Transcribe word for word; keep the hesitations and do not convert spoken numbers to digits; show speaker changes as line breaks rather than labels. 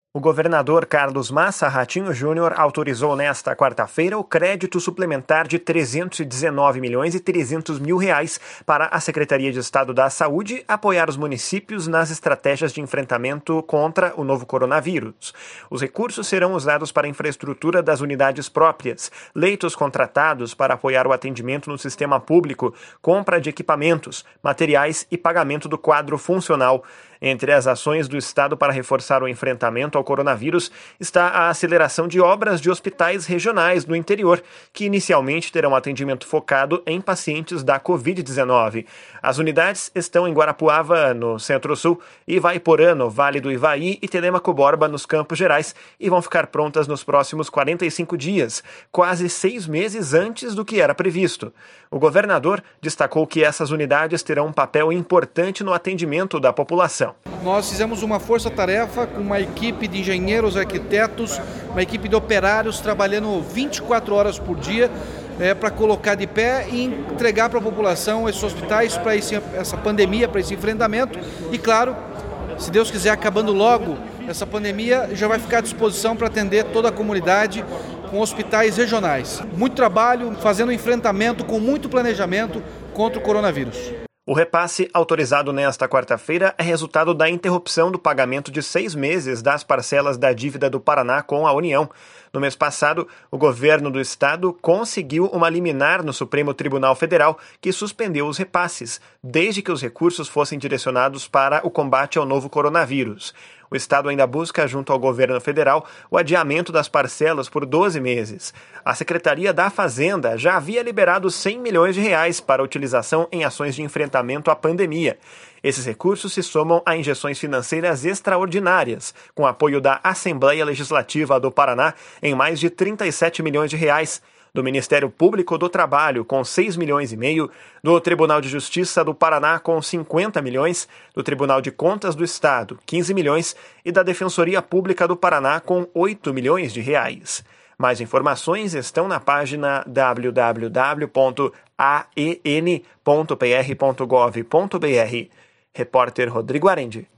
O governador Carlos Massa Ratinho Júnior autorizou nesta quarta-feira o crédito suplementar de trezentos e dezenove milhões e trezentos mil reais para a Secretaria de Estado da Saúde apoiar os municípios nas estratégias de enfrentamento contra o novo coronavírus. Os recursos serão usados para a infraestrutura das unidades próprias, leitos contratados para apoiar o atendimento no sistema público, compra de equipamentos, materiais e pagamento do quadro funcional. Entre as ações do Estado para reforçar o enfrentamento ao coronavírus está a aceleração de obras de hospitais regionais no interior, que inicialmente terão atendimento focado em pacientes da covid dezenove. As unidades estão em Guarapuava, no Centro-Sul, Ivaiporã, no Vale do Ivaí e Telêmaco Borba, nos Campos Gerais, e vão ficar prontas nos próximos quarenta e cinco dias, quase seis meses antes do que era previsto. O governador destacou que essas unidades terão um papel importante no atendimento da população.
Nós fizemos uma força-tarefa com uma equipe de engenheiros, arquitetos, uma equipe de operários trabalhando vinte e quatro horas por dia é, para colocar de pé e entregar para a população esses hospitais para essa pandemia, para esse enfrentamento. E claro, se Deus quiser, acabando logo essa pandemia, já vai ficar à disposição para atender toda a comunidade com hospitais regionais. Muito trabalho, fazendo enfrentamento com muito planejamento contra o coronavírus.
O repasse autorizado nesta quarta-feira é resultado da interrupção do pagamento de seis meses das parcelas da dívida do Paraná com a União. No mês passado, o governo do estado conseguiu uma liminar no Supremo Tribunal Federal que suspendeu os repasses, desde que os recursos fossem direcionados para o combate ao novo coronavírus. O estado ainda busca, junto ao governo federal, o adiamento das parcelas por doze meses. A Secretaria da Fazenda já havia liberado cem milhões de reais para utilização em ações de enfrentamento à pandemia. Esses recursos se somam a injeções financeiras extraordinárias, com apoio da Assembleia Legislativa do Paraná em mais de trinta e sete milhões de reais, do Ministério Público do Trabalho, com seis milhões e meio, do Tribunal de Justiça do Paraná, com cinquenta milhões, do Tribunal de Contas do Estado, quinze milhões, e da Defensoria Pública do Paraná, com oito milhões de reais. Mais informações estão na página w w w ponto a e n ponto p r ponto gov ponto b r. Repórter Rodrigo Arendi.